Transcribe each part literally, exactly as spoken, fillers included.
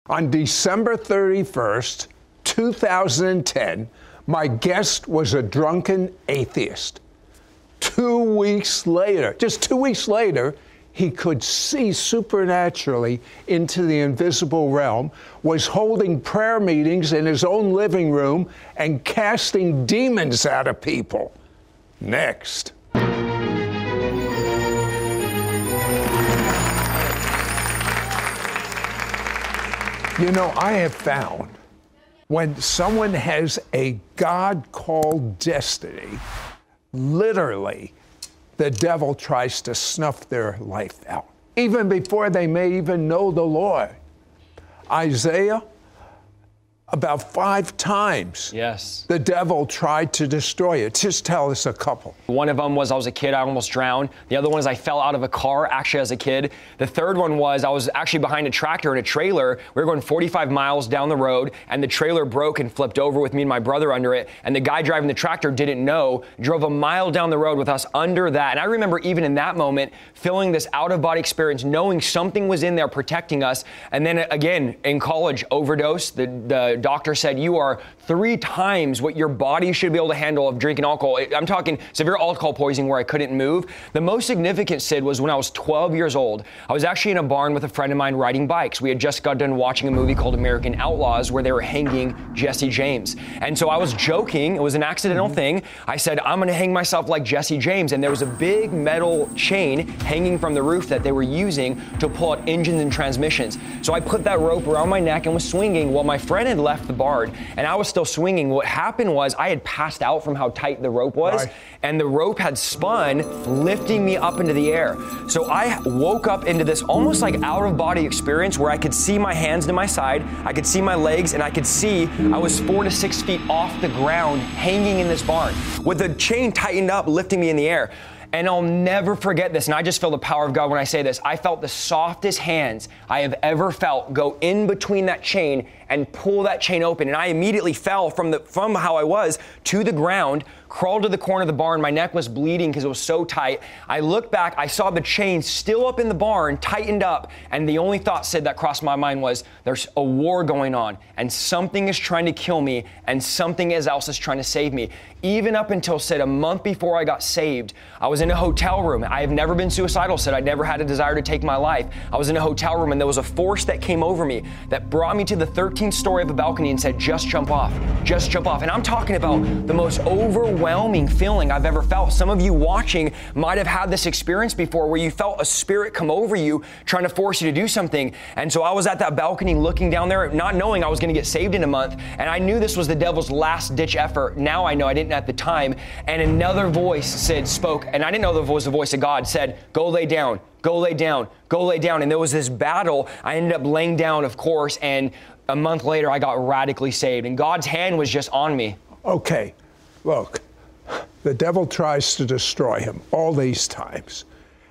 On December thirty-first, two thousand ten, my guest was a drunken atheist. Two weeks later, just two weeks later, he could see supernaturally into the invisible realm, was holding prayer meetings in his own living room, and casting demons out of people. Next. You know, I have found when someone has a God-called destiny, literally, the devil tries to snuff their life out, even before they may even know the Lord. Isaiah, about five times, yes, the devil tried to destroy it. Just tell us a couple. One of them was I was a kid, I almost drowned. The other one is I fell out of a car, actually as a kid. The third one was I was actually behind a tractor in a trailer. We were going forty-five miles down the road, and the trailer broke and flipped over with me and my brother under it. And the guy driving the tractor didn't know, drove a mile down the road with us under that. And I remember even in that moment, feeling this out-of-body experience, knowing something was in there protecting us. And then again, in college, overdose. The, the doctor said, you are three times what your body should be able to handle of drinking alcohol. I'm talking severe alcohol poisoning where I couldn't move. The most significant, Sid, was when I was twelve years old. I was actually in a barn with a friend of mine riding bikes. We had just got done watching a movie called American Outlaws where they were hanging Jesse James. And so I was joking. It was an accidental mm-hmm. thing. I said, I'm going to hang myself like Jesse James. And there was a big metal chain hanging from the roof that they were using to pull out engines and transmissions. So I put that rope around my neck and was swinging while my friend had left the barn. And I was still swinging. What happened was I had passed out from how tight the rope was, right. and the rope had spun, lifting me up into the air. So I woke up into this almost like out-of-body experience where I could see my hands to my side, I could see my legs, and I could see I was four to six feet off the ground hanging in this barn with the chain tightened up, lifting me in the air. And I'll never forget this, and I just feel the power of God when I say this. I felt the softest hands I have ever felt go in between that chain and pull that chain open. And I immediately fell from the from how I was to the ground, crawled to the corner of the barn. My neck was bleeding because it was so tight. I looked back, I saw the chain still up in the barn, tightened up, and the only thought, Sid, that crossed my mind was, there's a war going on, and something is trying to kill me, and something else is trying to save me. Even up until, Sid, a month before I got saved, I was in a hotel room. I have never been suicidal, Sid. I never had a desire to take my life. I was in a hotel room, and there was a force that came over me that brought me to the thirteenth story of a balcony and said, just jump off, just jump off. And I'm talking about the most overwhelming feeling I've ever felt. Some of you watching might have had this experience before where you felt a spirit come over you trying to force you to do something. And so I was at that balcony looking down there, not knowing I was going to get saved in a month. And I knew this was the devil's last ditch effort. Now I know, I didn't at the time. And another voice said, spoke, and I didn't know the was the voice of God, said, go lay down. Go lay down, go lay down. And there was this battle. I ended up laying down, of course, and a month later I got radically saved. And God's hand was just on me. Okay, look, the devil tries to destroy him all these times.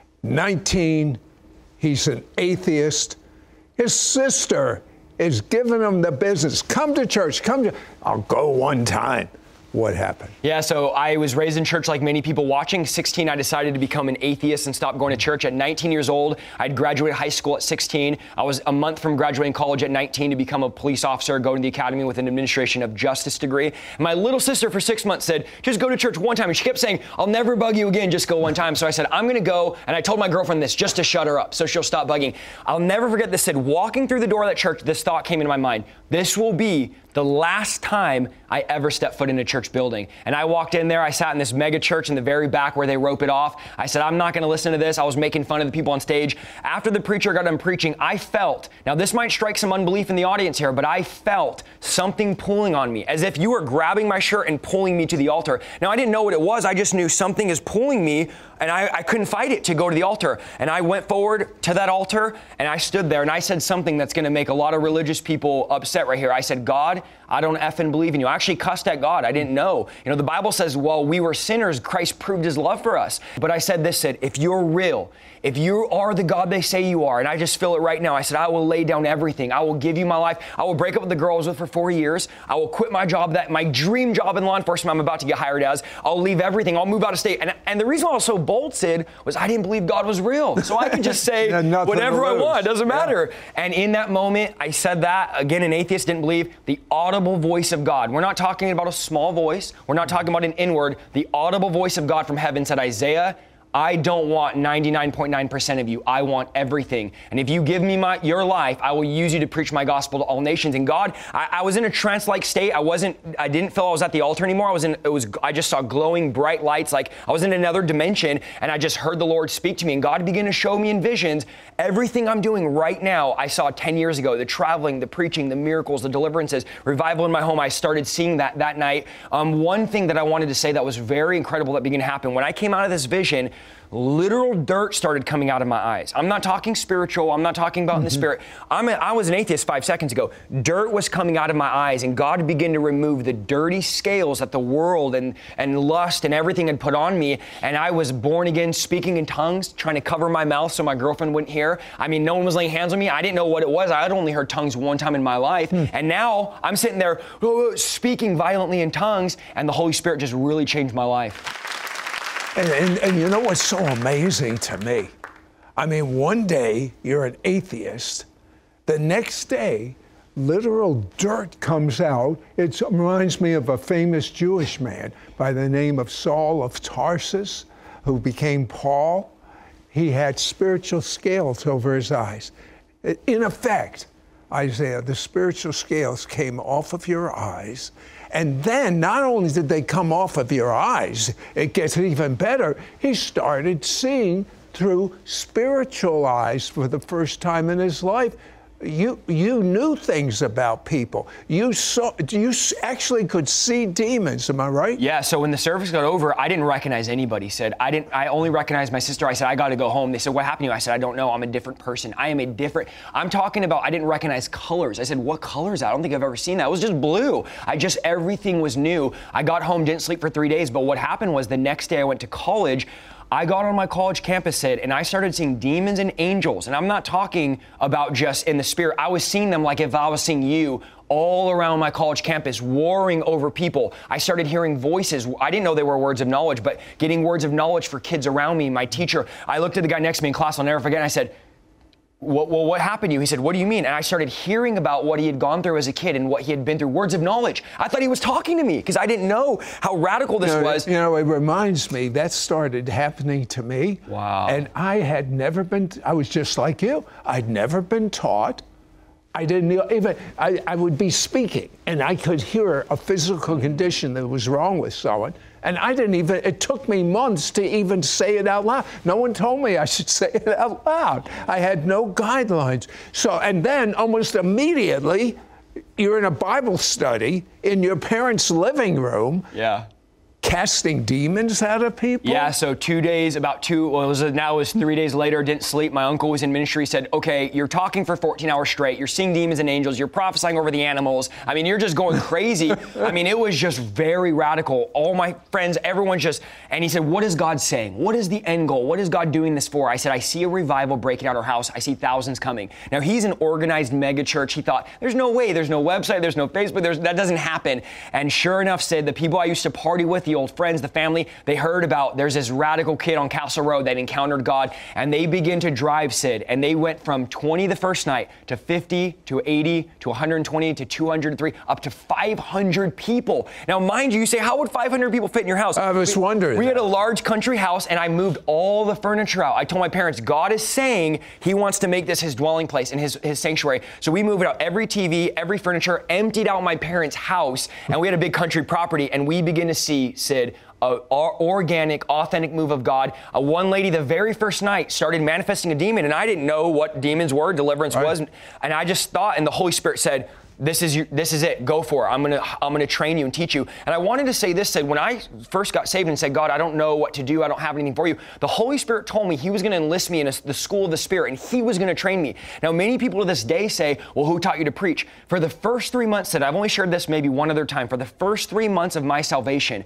nineteen, he's an atheist. His sister is giving him the business. Come to church, come to, I'll go one time. What happened? Yeah, so I was raised in church like many people watching. sixteen, I decided to become an atheist and stop going to church. At nineteen years old, I'd graduated high school at sixteen. I was a month from graduating college at nineteen to become a police officer, go to the academy with an administration of justice degree. And my little sister for six months said, just go to church one time. And she kept saying, I'll never bug you again, just go one time. So I said, I'm gonna go. And I told my girlfriend this just to shut her up so she'll stop bugging. I'll never forget this. Said, walking through the door of that church, this thought came into my mind. This will be the last time I ever stepped foot in a church building. And I walked in there, I sat in this mega church in the very back where they rope it off. I said, I'm not gonna listen to this. I was making fun of the people on stage. After the preacher got done preaching, I felt, now this might strike some unbelief in the audience here, but I felt something pulling on me, as if you were grabbing my shirt and pulling me to the altar. Now I didn't know what it was, I just knew something is pulling me, and I, I couldn't fight it to go to the altar. And I went forward to that altar, and I stood there, and I said something that's gonna make a lot of religious people upset right here. I said, God, I don't effing believe in you. I actually cussed at God. I didn't know. You know, the Bible says, while we were sinners, Christ proved his love for us. But I said this, said, if you're real, if you are the God they say you are, and I just feel it right now, I said, I will lay down everything. I will give you my life. I will break up with the girl I was with for four years. I will quit my job, that my dream job in law enforcement I'm about to get hired as. I'll leave everything. I'll move out of state. And, and the reason I was so bold, Sid, was I didn't believe God was real. So I could just say yeah, whatever I want. It doesn't yeah. matter. And in that moment, I said that. Again, an atheist didn't believe the audible voice of God. We're not talking about a small voice. We're not talking about an inward. The audible voice of God from heaven said, Isaiah, I don't want ninety-nine point nine percent of you. I want everything. And if you give me my your life, I will use you to preach my gospel to all nations. And God, I, I was in a trance-like state. I wasn't, I didn't feel I was at the altar anymore. I was in, it was, I just saw glowing bright lights, like I was in another dimension, and I just heard the Lord speak to me. And God began to show me in visions everything I'm doing right now. I saw ten years ago, the traveling, the preaching, the miracles, the deliverances, revival in my home. I started seeing that that night. Um, one thing that I wanted to say that was very incredible that began to happen, when I came out of this vision, literal dirt started coming out of my eyes. I'm not talking spiritual. I'm not talking about mm-hmm. in the spirit. I'm a, I was an atheist five seconds ago. Dirt was coming out of my eyes, and God began to remove the dirty scales that the world and, and lust and everything had put on me. And I was born again, speaking in tongues, trying to cover my mouth so my girlfriend wouldn't hear. I mean, no one was laying hands on me. I didn't know what it was. I had only heard tongues one time in my life. Mm. And now I'm sitting there oh, speaking violently in tongues, and the Holy Spirit just really changed my life. And, and, and you know what's so amazing to me? I mean, one day you're an atheist. The next day, literal dirt comes out. It reminds me of a famous Jewish man by the name of Saul of Tarsus, who became Paul. He had spiritual scales over his eyes. In effect, Isaiah, the spiritual scales came off of your eyes. And then not only did they come off of your eyes, it gets even better. He started seeing through spiritual eyes for the first time in his life. You you knew things about people. You saw. You actually could see demons. Am I right? Yeah. So when the service got over, I didn't recognize anybody. Said I didn't. I only recognized my sister. I said I got to go home. They said what happened to you? I said I don't know. I'm a different person. I am a different. I'm talking about. I didn't recognize colors. I said what color is that? I don't think I've ever seen that. It was just blue. I just everything was new. I got home, didn't sleep for three days. But what happened was the next day I went to college. I got on my college campus, Sid, and I started seeing demons and angels. And I'm not talking about just in the spirit. I was seeing them like if I was seeing you all around my college campus, warring over people. I started hearing voices. I didn't know they were words of knowledge, but getting words of knowledge for kids around me, my teacher. I looked at the guy next to me in class, I'll never forget, and I said, Well, well, what happened to you? He said, what do you mean? And I started hearing about what he had gone through as a kid and what he had been through, words of knowledge. I thought he was talking to me because I didn't know how radical this you know, was. You know, it reminds me, that started happening to me. Wow. And I had never been, I was just like you. I'd never been taught. I didn't even, I, I would be speaking and I could hear a physical condition that was wrong with someone. And I didn't even, it took me months to even say it out loud. No one told me I should say it out loud. I had no guidelines. So, and then almost immediately, you're in a Bible study in your parents' living room. Yeah. Casting demons out of people? Yeah, so two days, about two, well, it was, now it was three days later, didn't sleep. My uncle was in ministry, said, okay, you're talking for fourteen hours straight. You're seeing demons and angels. You're prophesying over the animals. I mean, you're just going crazy. I mean, it was just very radical. All my friends, everyone's just, and he said, what is God saying? What is the end goal? What is God doing this for? I said, I see a revival breaking out our house. I see thousands coming. Now, he's an organized mega church. He thought, there's no way. There's no website. There's no Facebook. There's, that doesn't happen. And sure enough, said the people I used to party with, the old friends, the family, they heard about there's this radical kid on Castle Road that encountered God, and they begin to drive, Sid, and they went from twenty the first night to fifty to eighty to one hundred twenty to two hundred three up to five hundred people. Now, mind you, you say, how would five hundred people fit in your house? I was we, wondering. We that. had a large country house, and I moved all the furniture out. I told my parents, God is saying he wants to make this his dwelling place and his, his sanctuary. So we moved out every T V, every furniture, emptied out my parents' house, and we had a big country property, and we begin to see, Sid, a organic, authentic move of God. Uh, one lady, the very first night, started manifesting a demon, and I didn't know what demons were, deliverance right. was, and I just thought, and the Holy Spirit said, this is your, this is it. Go for it. I'm gonna I'm gonna train you and teach you. And I wanted to say this, said when I first got saved and said, God, I don't know what to do. I don't have anything for you. The Holy Spirit told me he was gonna enlist me in a, the school of the Spirit, and he was gonna train me. Now, many people to this day say, well, who taught you to preach? For the first three months, that I've only shared this maybe one other time, for the first three months of my salvation,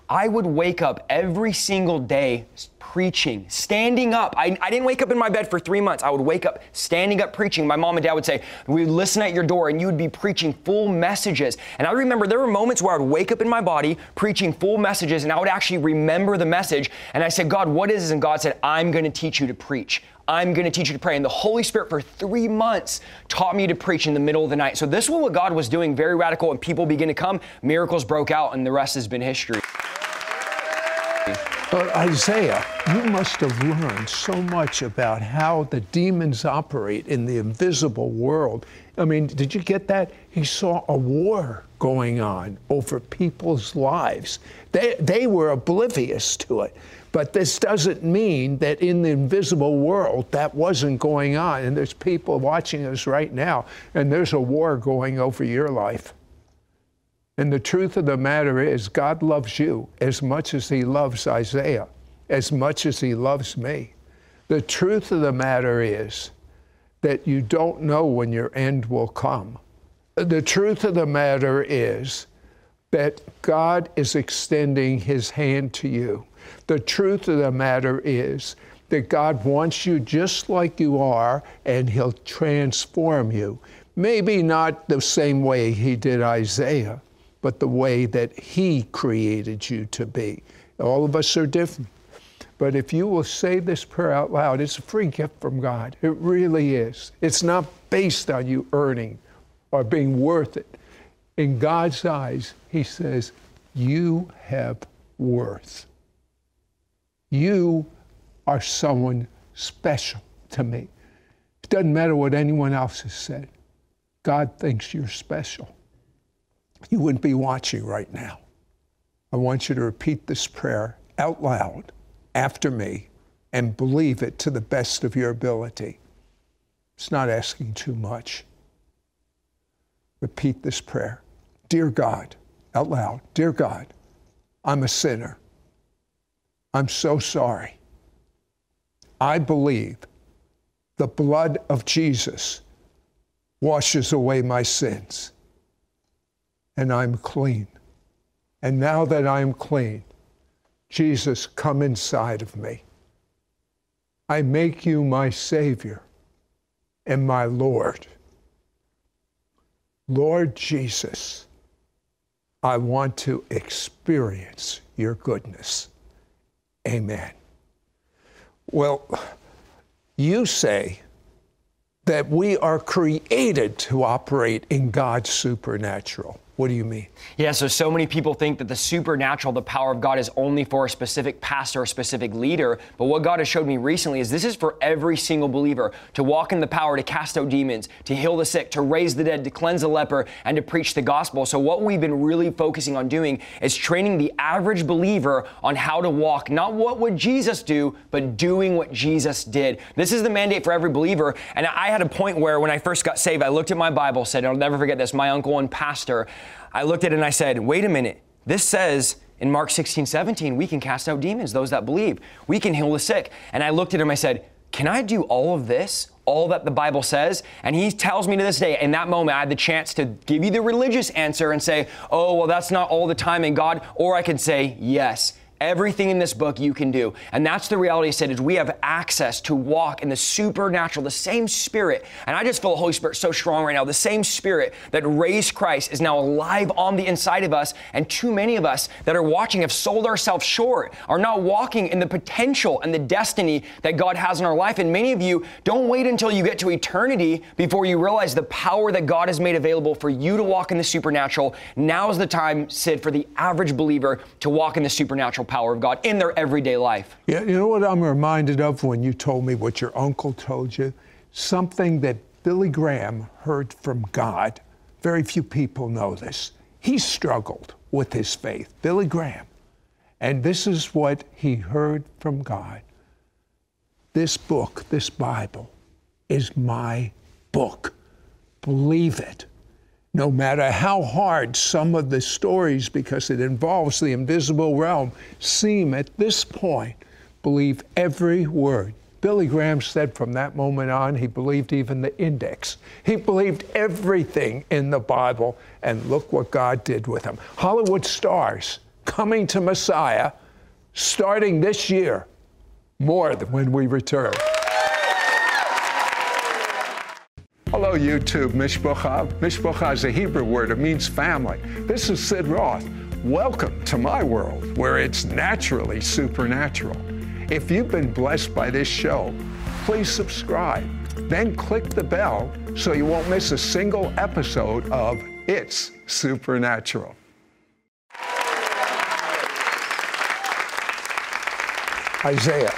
I would wake up every single day preaching, standing up. I, I didn't wake up in my bed for three months. I would wake up standing up preaching. My mom and dad would say, we would listen at your door and you would be preaching full messages. And I remember there were moments where I would wake up in my body preaching full messages, and I would actually remember the message. And I said, God, what is this? And God said, I'm going to teach you to preach. I'm going to teach you to pray. And the Holy Spirit for three months taught me to preach in the middle of the night. So this was what God was doing, very radical, and people began to come. Miracles broke out, and the rest has been history. But Isaiah, you must have learned so much about how the demons operate in the invisible world. I mean, did you get that? He saw a war going on over people's lives. They, they were oblivious to it. But this doesn't mean that in the invisible world that wasn't going on. And there's people watching us right now, and there's a war going over your life. And the truth of the matter is, God loves you as much as he loves Isaiah, as much as he loves me. The truth of the matter is that you don't know when your end will come. The truth of the matter is that God is extending his hand to you. The truth of the matter is that God wants you just like you are, and he'll transform you. Maybe not the same way he did Isaiah, but the way that he created you to be. All of us are different. But if you will say this prayer out loud, it's a free gift from God. It really is. It's not based on you earning or being worth it. In God's eyes, he says, you have worth. You are someone special to me. It doesn't matter what anyone else has said. God thinks you're special. You wouldn't be watching right now. I want you to repeat this prayer out loud after me and believe it to the best of your ability. It's not asking too much. Repeat this prayer. Dear God, out loud, dear God, I'm a sinner. I'm so sorry. I believe the blood of Jesus washes away my sins, and I'm clean. And now that I'm clean, Jesus, come inside of me. I make you my Savior and my Lord. Lord Jesus, I want to experience your goodness. Amen. Well, you say that we are created to operate in God's supernatural. What do you mean? Yeah, so so many people think that the supernatural, the power of God, is only for a specific pastor or a specific leader. But what God has showed me recently is this is for every single believer, to walk in the power, to cast out demons, to heal the sick, to raise the dead, to cleanse the leper, and to preach the gospel. So what we've been really focusing on doing is training the average believer on how to walk, not what would Jesus do, but doing what Jesus did. This is the mandate for every believer. And I had a point where when I first got saved, I looked at my Bible, said, I'll never forget this, my uncle and pastor, I looked at it and I said, wait a minute, this says in Mark sixteen, seventeen, we can cast out demons, those that believe. We can heal the sick. And I looked at him, I said, can I do all of this, all that the Bible says? And he tells me to this day, in that moment, I had the chance to give you the religious answer and say, oh, well, that's not all the time in God. Or I could say, yes. Everything in this book you can do. And that's the reality, I said, is we have access to walk in the supernatural, the same Spirit. And I just feel the Holy Spirit so strong right now. The same Spirit that raised Christ is now alive on the inside of us. And too many of us that are watching have sold ourselves short, are not walking in the potential and the destiny that God has in our life. And many of you don't wait until you get to eternity before you realize the power that God has made available for you to walk in the supernatural. Now is the time, Sid, for the average believer to walk in the supernatural power of God in their everyday life. Yeah, you know what I'm reminded of when you told me what your uncle told you? Something that Billy Graham heard from God. Very few people know this. He struggled with his faith, Billy Graham. And this is what he heard from God. This book, this Bible, is my book. Believe it. No matter how hard some of the stories, because it involves the invisible realm, seem at this point, believe every word. Billy Graham said from that moment on, he believed even the index. He believed everything in the Bible, and look what God did with him. Hollywood stars coming to Messiah starting this year, more than when we return. Hello, YouTube. Mishpocha. Mishpocha is a Hebrew word. It means family. This is Sid Roth. Welcome to my world, where it's naturally supernatural. If you've been blessed by this show, please subscribe. Then click the bell so you won't miss a single episode of It's Supernatural. Isaiah,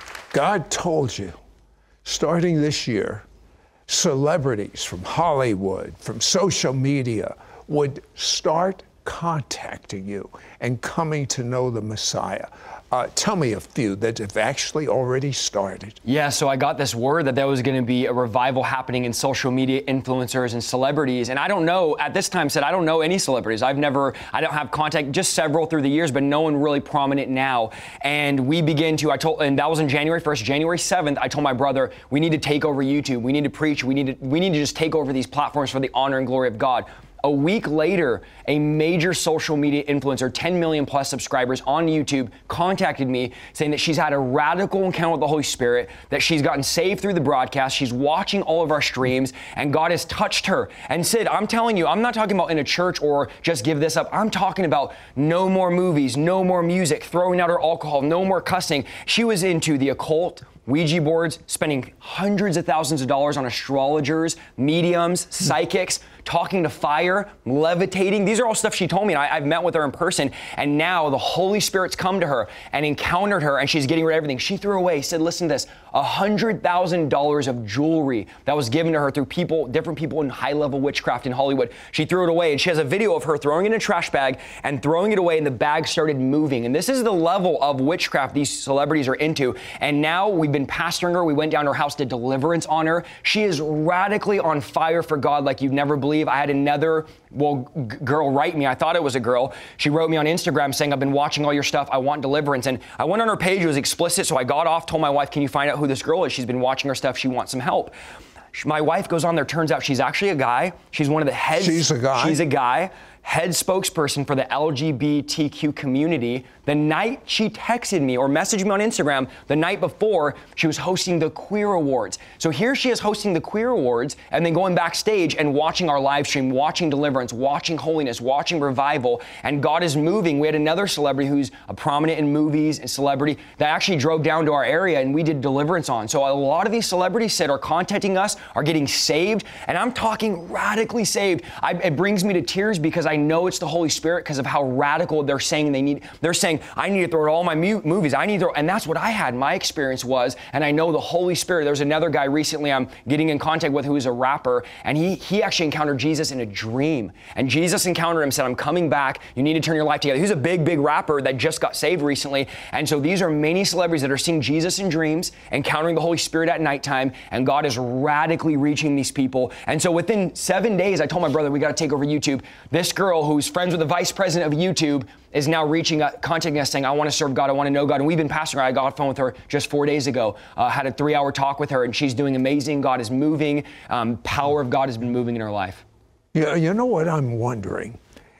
God told you, starting this year, celebrities from Hollywood, from social media, would start contacting you and coming to know the Messiah. Uh, tell me a few that have actually already started. Yeah, so I got this word that there was going to be a revival happening in social media influencers and celebrities. And I don't know, at this time, said I don't know any celebrities. I've never, I don't have contact, just several through the years, but no one really prominent now. And we begin to, I told, and that was on January first, January seventh, I told my brother, we need to take over YouTube. We need to preach. We need to, we need to just take over these platforms for the honor and glory of God. A week later, a major social media influencer, ten million plus subscribers on YouTube, contacted me saying that she's had a radical encounter with the Holy Spirit, that she's gotten saved through the broadcast, she's watching all of our streams, and God has touched her. And Sid, I'm telling you, I'm not talking about in a church or just give this up. I'm talking about no more movies, no more music, throwing out her alcohol, no more cussing. She was into the occult, Ouija boards, spending hundreds of thousands of dollars on astrologers, mediums, psychics, talking to fire, levitating. These are all stuff she told me, and I, I've met with her in person, and now the Holy Spirit's come to her and encountered her, and she's getting rid of everything. She threw away, said, listen to this, one hundred thousand dollars of jewelry that was given to her through people, different people in high-level witchcraft in Hollywood. She threw it away, and she has a video of her throwing it in a trash bag and throwing it away, and the bag started moving. And this is the level of witchcraft these celebrities are into, and now we've been pastoring her. We went down to her house, did deliverance on her. She is radically on fire for God like you'd never believe. I had another, well, g- girl write me. I thought it was a girl. She wrote me on Instagram saying, I've been watching all your stuff. I want deliverance. And I went on her page. It was explicit. So I got off, told my wife, can you find out who this girl is? She's been watching her stuff. She wants some help. My wife goes on there. Turns out she's actually a guy. She's one of the heads. She's a guy? She's a guy. Head spokesperson for the L G B T Q community. The night she texted me or messaged me on Instagram, the night before, she was hosting the Queer Awards. So here she is hosting the Queer Awards and then going backstage and watching our live stream, watching deliverance, watching holiness, watching revival, and God is moving. We had another celebrity who's a prominent in movies and celebrity that actually drove down to our area and we did deliverance on. So a lot of these celebrities said are contacting us, are getting saved, and I'm talking radically saved. I, it brings me to tears because I know it's the Holy Spirit because of how radical they're saying they need. They're saying, I need to throw out all my mu- movies. I need to throw, and that's what I had. My experience was, and I know the Holy Spirit. There's another guy recently I'm getting in contact with who is a rapper, and he he actually encountered Jesus in a dream. And Jesus encountered him, said, I'm coming back. You need to turn your life together. He's a big, big rapper that just got saved recently. And so these are many celebrities that are seeing Jesus in dreams, encountering the Holy Spirit at nighttime, and God is radically reaching these people. And so within seven days, I told my brother, we got to take over YouTube. This girl who's friends with the vice president of YouTube is now reaching out, contacting us saying, I want to serve God, I want to know God. And we've been pastoring her. I got off the phone with her just four days ago, uh, had a three hour talk with her, and she's doing amazing. God is moving. Um, power of God has been moving in her life. Yeah, you know what I'm wondering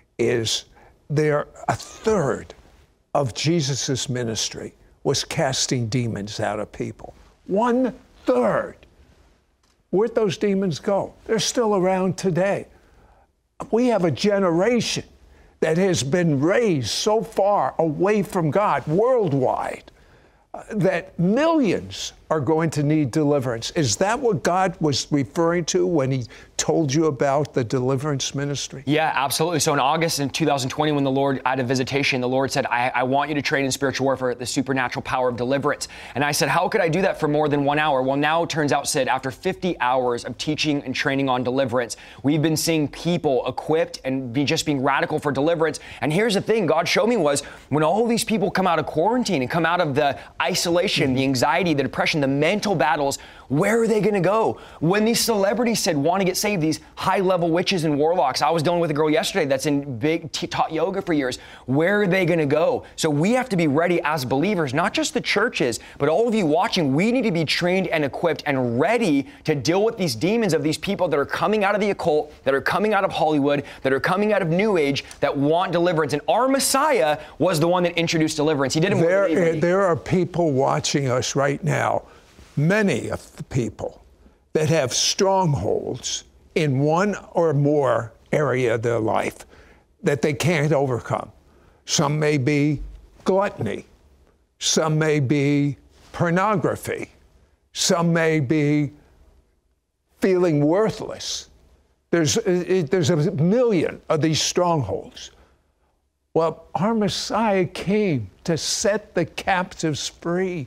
is there a third of Jesus's ministry was casting demons out of people. One third. Where'd those demons go? They're still around today. We have a generation that has been raised so far away from God worldwide uh, that millions are going to need deliverance. Is that what God was referring to when he told you about the deliverance ministry? Yeah, absolutely. So in August in two thousand twenty, when the Lord had a visitation, the Lord said, I, I want you to train in spiritual warfare, the supernatural power of deliverance. And I said, how could I do that for more than one hour? Well, now it turns out, Sid, after fifty hours of teaching and training on deliverance, we've been seeing people equipped and be just being radical for deliverance. And here's the thing God showed me was when all these people come out of quarantine and come out of the isolation, the anxiety, the depression, depression, the mental battles, where are they going to go? When these celebrities said want to get saved, these high-level witches and warlocks, I was dealing with a girl yesterday that's in big, t- taught yoga for years. Where are they going to go? So we have to be ready as believers, not just the churches, but all of you watching. We need to be trained and equipped and ready to deal with these demons of these people that are coming out of the occult, that are coming out of Hollywood, that are coming out of New Age, that want deliverance. And our Messiah was the one that introduced deliverance. He didn't want There, anybody. there are people watching us right now, many of the people that have strongholds in one or more area of their life that they can't overcome. Some may be gluttony. Some may be pornography. Some may be feeling worthless. There's, there's a million of these strongholds. Well, our Messiah came to set the captives free.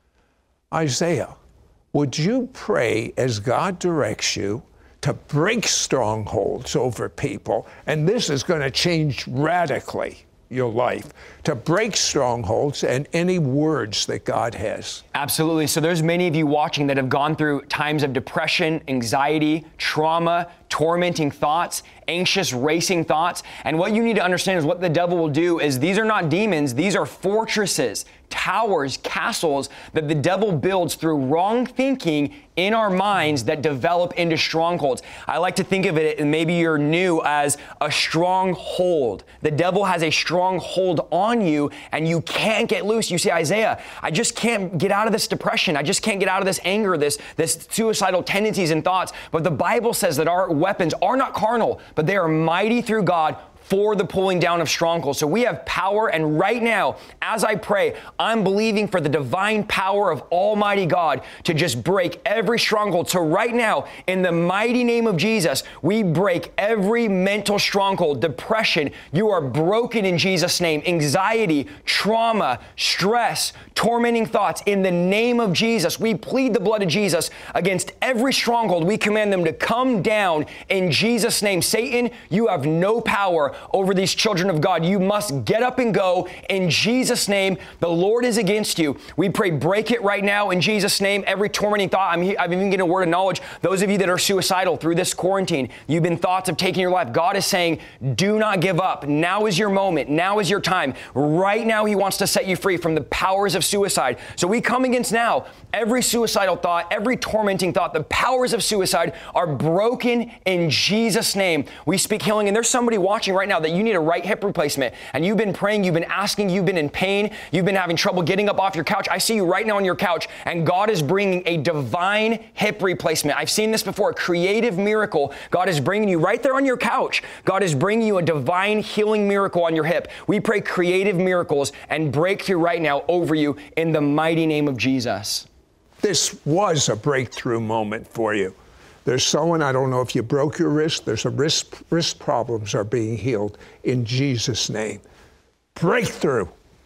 Isaiah, would you pray as God directs you to break strongholds over people? And this is going to change radically your life, to break strongholds and any words that God has. Absolutely. So there's many of you watching that have gone through times of depression, anxiety, trauma, tormenting thoughts, anxious, racing thoughts. And what you need to understand is what the devil will do is these are not demons. These are fortresses, towers, castles that the devil builds through wrong thinking in our minds that develop into strongholds. I like to think of it, and maybe you're new, as a stronghold. The devil has a stronghold on you and you can't get loose. You say, Isaiah, I just can't get out of this depression. I just can't get out of this anger, this, this suicidal tendencies and thoughts. But the Bible says that our weapons are not carnal, but they are mighty through God for the pulling down of strongholds. So we have power, and right now, as I pray, I'm believing for the divine power of Almighty God to just break every stronghold. So right now, in the mighty name of Jesus, we break every mental stronghold. Depression, you are broken in Jesus' name. Anxiety, trauma, stress, tormenting thoughts, in the name of Jesus, we plead the blood of Jesus against every stronghold. We command them to come down in Jesus' name. Satan, you have no power over these children of God. You must get up and go in Jesus' name. The Lord is against you. We pray, break it right now in Jesus' name. Every tormenting thought, I'm, I'm even getting a word of knowledge. Those of you that are suicidal through this quarantine, you've been thoughts of taking your life. God is saying, do not give up. Now is your moment. Now is your time. Right now, He wants to set you free from the powers of suicide. So we come against now every suicidal thought, every tormenting thought. The powers of suicide are broken in Jesus' name. We speak healing, and there's somebody watching right now that you need a right hip replacement, and you've been praying, you've been asking, you've been in pain, you've been having trouble getting up off your couch. I see you right now on your couch, and God is bringing a divine hip replacement. I've seen this before, a creative miracle. God is bringing you right there on your couch. God is bringing you a divine healing miracle on your hip. We pray creative miracles and breakthrough right now over you in the mighty name of Jesus. This was a breakthrough moment for you. There's someone, I don't know if you broke your wrist, there's a wrist, wrist problems are being healed in Jesus' name. Breakthrough.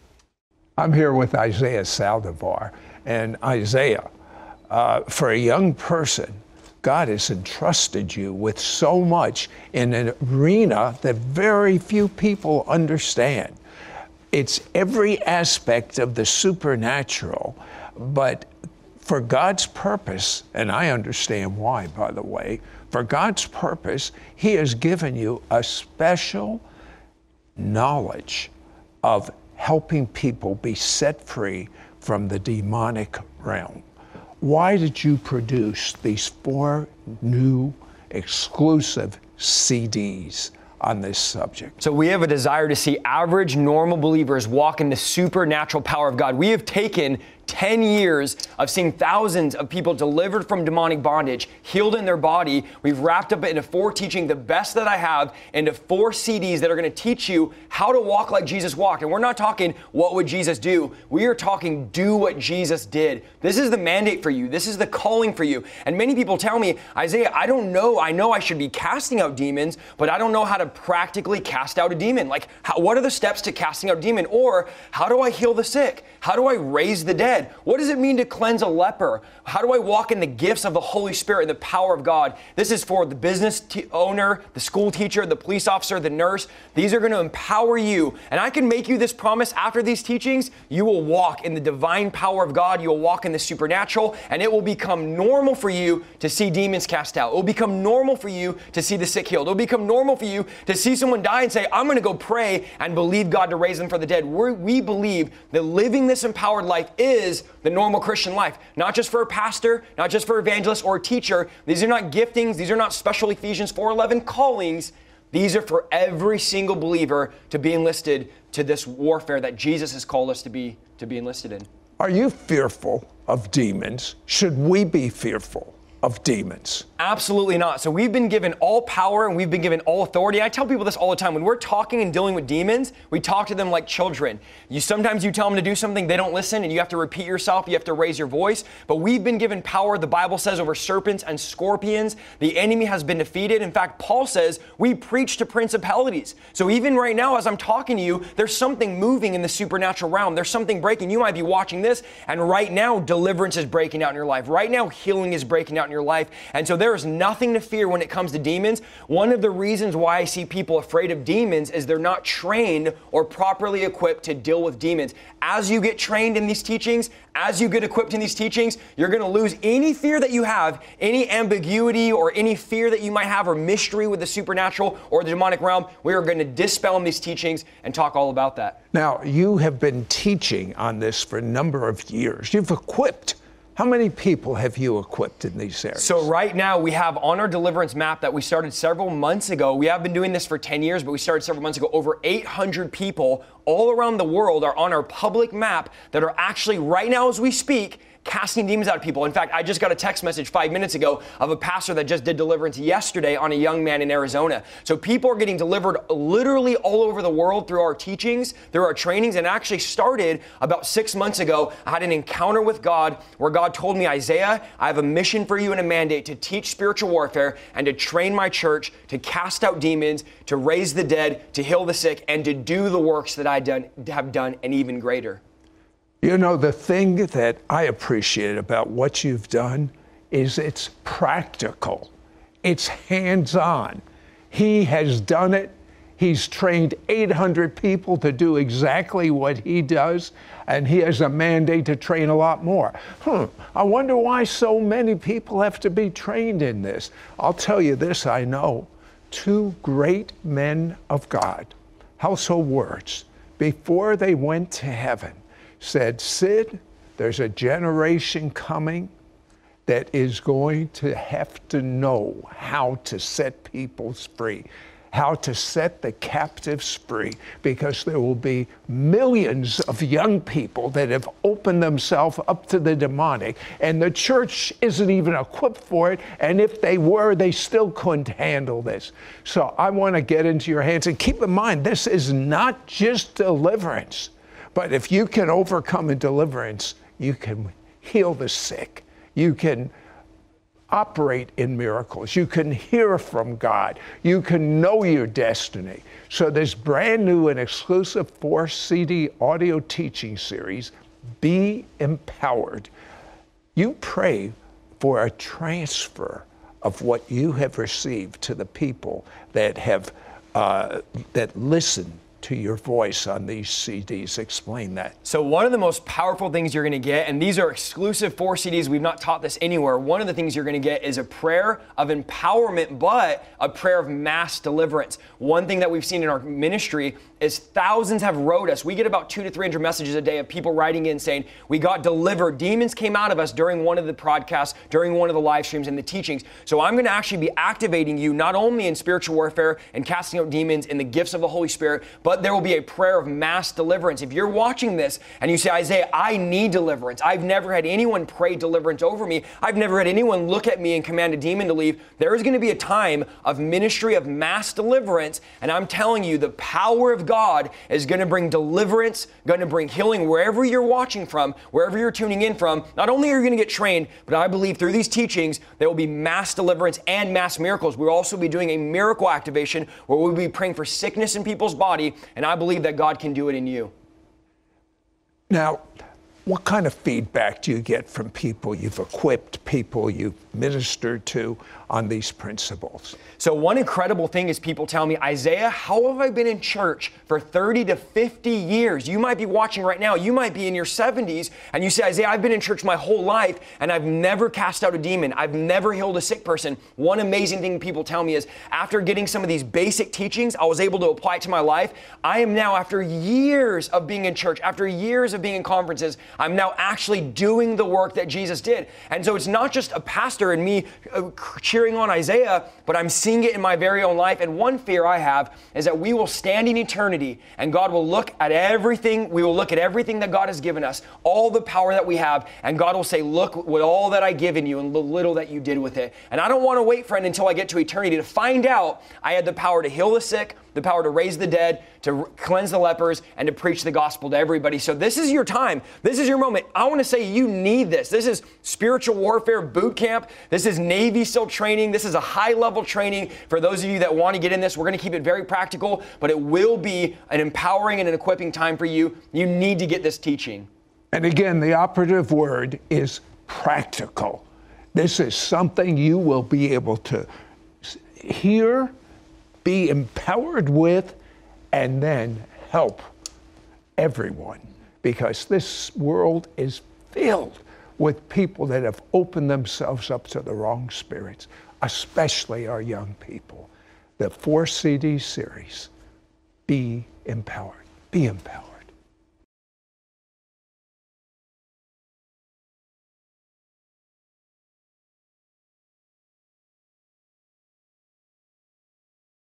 I'm here with Isaiah Saldivar. And Isaiah, uh, for a young person, God has entrusted you with so much in an arena that very few people understand. It's every aspect of the supernatural, but for God's purpose, and I understand why, by the way, for God's purpose, He has given you a special knowledge of helping people be set free from the demonic realm. Why did you produce these four new exclusive C Ds on this subject? So we have a desire to see average, normal believers walk in the supernatural power of God. We have taken ten years of seeing thousands of people delivered from demonic bondage, healed in their body. We've wrapped up it into four teaching, the best that I have, into four C Ds that are going to teach you how to walk like Jesus walked. And we're not talking, what would Jesus do? We are talking, do what Jesus did. This is the mandate for you. This is the calling for you. And many people tell me, Isaiah, I don't know. I know I should be casting out demons, but I don't know how to practically cast out a demon. Like, how, what are the steps to casting out a demon? Or how do I heal the sick? How do I raise the dead? dead? What does it mean to cleanse a leper? How do I walk in the gifts of the Holy Spirit and the power of God? This is for the business t- owner, the school teacher, the police officer, the nurse. These are going to empower you. And I can make you this promise after these teachings. You will walk in the divine power of God. You will walk in the supernatural, and it will become normal for you to see demons cast out. It will become normal for you to see the sick healed. It will become normal for you to see someone die and say, I'm going to go pray and believe God to raise them from the dead. We're, we believe that living this empowered life is the normal Christian life. Not just for a pastor, not just for evangelist or a teacher. These are not giftings. These are not special Ephesians four eleven callings. These are for every single believer to be enlisted to this warfare that Jesus has called us to be, to be enlisted in. Are you fearful of demons? Should we be fearful of demons? Absolutely not. So we've been given all power and we've been given all authority. I tell people this all the time. When we're talking and dealing with demons, we talk to them like children. You sometimes you tell them to do something, they don't listen, and you have to repeat yourself. You have to raise your voice. But we've been given power, the Bible says, over serpents and scorpions. The enemy has been defeated. In fact, Paul says we preach to principalities. So even right now, as I'm talking to you, there's something moving in the supernatural realm. There's something breaking. You might be watching this, and right now, deliverance is breaking out in your life. Right now, healing is breaking out in your life. And so there is nothing to fear when it comes to demons. One of the reasons why I see people afraid of demons is they're not trained or properly equipped to deal with demons. As you get trained in these teachings, as you get equipped in these teachings, you're going to lose any fear that you have, any ambiguity or any fear that you might have or mystery with the supernatural or the demonic realm. We are going to dispel in these teachings and talk all about that. Now, you have been teaching on this for a number of years. You've equipped. How many people have you equipped in these areas? So right now we have on our deliverance map that we started several months ago. We have been doing this for ten years, but we started several months ago. Over eight hundred people all around the world are on our public map that are actually right now as we speak casting demons out of people. In fact, I just got a text message five minutes ago of a pastor that just did deliverance yesterday on a young man in Arizona. So people are getting delivered literally all over the world through our teachings, through our trainings, and actually started about six months ago. I had an encounter with God where God told me, Isaiah, I have a mission for you and a mandate to teach spiritual warfare and to train my church to cast out demons, to raise the dead, to heal the sick, and to do the works that I done, have done and even greater. You know, the thing that I appreciate about what you've done is it's practical. It's hands-on. He has done it. He's trained eight hundred people to do exactly what he does, and he has a mandate to train a lot more. Hmm, I wonder why so many people have to be trained in this. I'll tell you this, I know. Two great men of God, household words, before they went to heaven, said, Sid, there's a generation coming that is going to have to know how to set people free, how to set the captives free, because there will be millions of young people that have opened themselves up to the demonic, and the church isn't even equipped for it, and if they were, they still couldn't handle this. So I want to get into your hands, and keep in mind, this is not just deliverance. But if you can overcome in deliverance, you can heal the sick. You can operate in miracles. You can hear from God. You can know your destiny. So this brand new and exclusive four C D audio teaching series, Be Empowered. You pray for a transfer of what you have received to the people that have uh, that listen to your voice on these C Ds. Explain that. So one of the most powerful things you're going to get, and these are exclusive for C Ds, we've not taught this anywhere, one of the things you're going to get is a prayer of empowerment, but a prayer of mass deliverance. One thing that we've seen in our ministry is thousands have wrote us. We get about two to three hundred messages a day of people writing in saying, we got delivered. Demons came out of us during one of the podcasts, during one of the live streams and the teachings. So I'm going to actually be activating you not only in spiritual warfare and casting out demons in the gifts of the Holy Spirit, but there will be a prayer of mass deliverance. If you're watching this and you say, Isaiah, I need deliverance. I've never had anyone pray deliverance over me. I've never had anyone look at me and command a demon to leave. There is going to be a time of ministry of mass deliverance. And I'm telling you, the power of God is going to bring deliverance, going to bring healing wherever you're watching from, wherever you're tuning in from. Not only are you going to get trained, but I believe through these teachings, there will be mass deliverance and mass miracles. We'll also be doing a miracle activation where we'll be praying for sickness in people's body. And I believe that God can do it in you. Now, what kind of feedback do you get from people you've equipped, people you've ministered to on these principles? So one incredible thing is people tell me, Isaiah, how have I been in church for thirty to fifty years? You might be watching right now. You might be in your seventies and you say, Isaiah, I've been in church my whole life and I've never cast out a demon. I've never healed a sick person. One amazing thing people tell me is after getting some of these basic teachings, I was able to apply it to my life. I am now, after years of being in church, after years of being in conferences, I'm now actually doing the work that Jesus did. And so it's not just a pastor and me uh, cheering on Isaiah, but I'm seeing it in my very own life. And one fear I have is that we will stand in eternity and God will look at everything. We will look at everything that God has given us, all the power that we have. And God will say, look with all that I given you and the little that you did with it. And I don't want to wait, friend, until I get to eternity to find out I had the power to heal the sick, the power to raise the dead, to cleanse the lepers, and to preach the gospel to everybody. So this is your time. This is your moment. I want to say you need this. This is spiritual warfare boot camp. This is Navy SEAL training. This is a high-level training for those of you that want to get in this. We're going to keep it very practical, but it will be an empowering and an equipping time for you. You need to get this teaching. And again, the operative word is practical. This is something you will be able to hear, be empowered with, and then help everyone. Because this world is filled with people that have opened themselves up to the wrong spirits, especially our young people. The four C D series, Be Empowered. Be empowered.